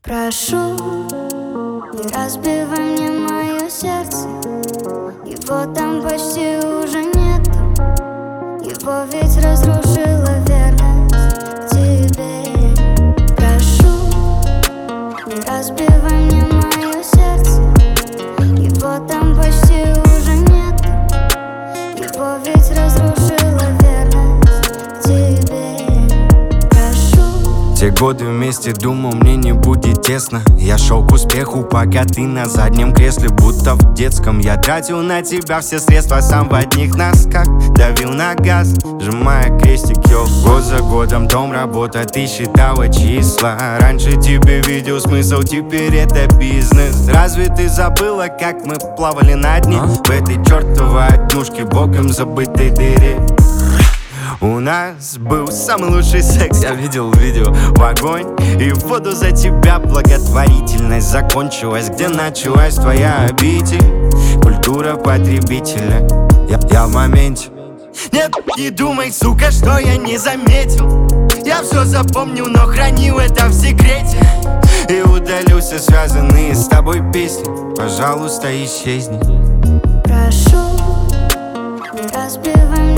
Прошу, не разбивай мне мое сердце. Его там почти уже нету. Его ведь разрушила верность к тебе. Прошу, не разбивай мне мое сердце. Его там почти уже нету. Его ведь разрушила верность к тебе. Прошу. Те годы вместе думал, мне не будет тесно. Я шел к успеху, пока ты на заднем кресле, будто в детском. Я тратил на тебя все средства, сам в одних носках давил на газ, сжимая крестик, йо. Год за годом дом, работа, ты считала числа. Раньше тебе видел смысл, теперь это бизнес. Разве ты забыла, как мы плавали на дне в этой чертовой однушке, богом забытой дыре? У нас был самый лучший секс, я видел видео в огонь и в воду за тебя. Благотворительность закончилась, где началась твоя обитель. Культура потребителя, я в моменте. Нет, не думай, сука, что я не заметил. Я все запомнил, но хранил это в секрете. И удалил все связанные с тобой песни. Пожалуйста, исчезни. Прошу, не разбивай